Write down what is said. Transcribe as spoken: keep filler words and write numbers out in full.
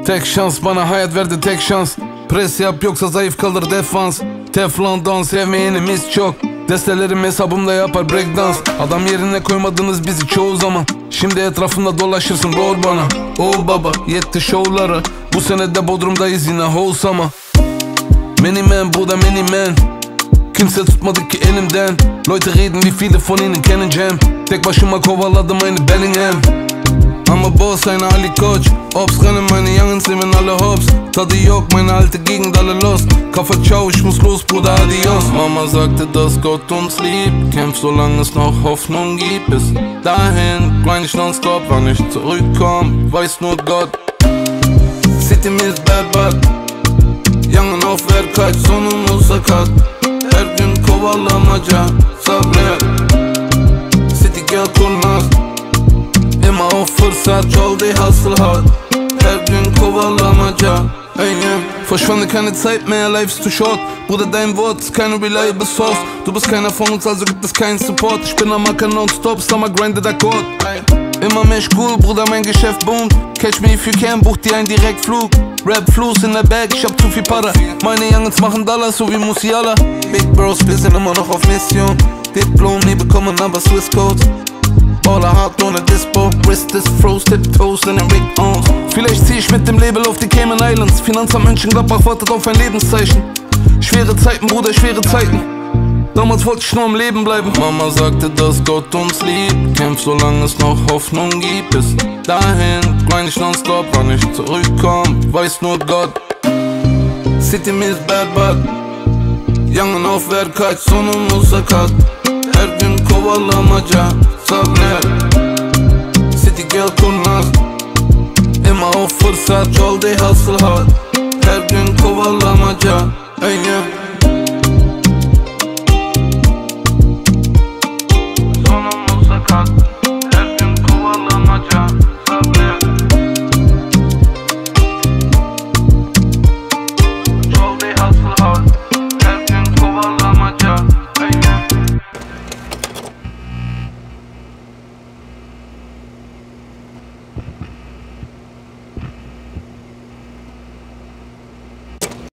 Tek şans bana hayat verdi tek şans. Pres yap yoksa zayıf kalır defans. Teflondan sevmeyenimiz çok. Destelerim hesabımda yapar breakdance. Adam yerine koymadınız bizi çoğu zaman. Şimdi etrafımda dolaşırsın rol bana. Oh baba yetti şovlara. Bu sene de Bodrum'dayız yine wholesome. Many man Bruder many man. Kimse tutmadı ki elimden. Leute reden wie viele von ihnen kennen Jam. Tek başıma kovaladım aynı Bellingham. Ama Boss eine Ali Koç. Ops rennen meine Youngens nehmen alle hops. Tadı yok meine alte Gegend alle lost. Kafa ciao ich muss los Bruder adios. Mama sagte dass Gott uns liebt. Kämpf solange es noch Hoffnung gibt. Bis dahin grind ich nonstop. Wann ich zurückkomm weiß nur Gott. City ist bad bad. Yangın auf Verkaç sonumuz sakat. Her gün kovalamaca sabret. City gel kurnaz. Immer auf fırsat yol die hustle hard. Her gün kovalamaca Aynen. Verschwende keine Zeit mehr, life is too short. Bruder, dein Wort ist keine reliable source. Du bist keiner von uns, also gibt es keinen Support. Ich bin am Acker nonstop, Summer grinded Akkord. Immer mehr Schul, Bruder, mein Geschäft boomt. Catch me if you can, buch dir einen Direktflug. Rap Fluss in der Bag, ich hab zu viel Para. Meine Youngins machen Dollars, so wie Musiala. Big Bros, wir sind immer noch auf Mission. Diplom, nie bekommen, aber Swiss Codes. Baller hart ohne Dispo, Wrist ist froze, Tiptoes in den Big Owns. Vielleicht zieh ich mit dem Label auf die Cayman Islands. Finanzamt Mönchengladbach wartet auf ein Lebenszeichen. Schwere Zeiten, Bruder, schwere Zeiten. Damals wollte ich nur am Leben bleiben. Mama sagte, dass Gott uns liebt. Kämpf solange es noch Hoffnung gibt. Bis dahin grind ich nonstop, wann ich zurückkomm, weiß nur Gott. City ist bad bad. Yangın auf Verkaç sonumuz sakat. Her gün kovalamaca sabret. City gel kurnaz. Immer auf fırsat yol die hustle hard. Her gün kovalamaca Aynen.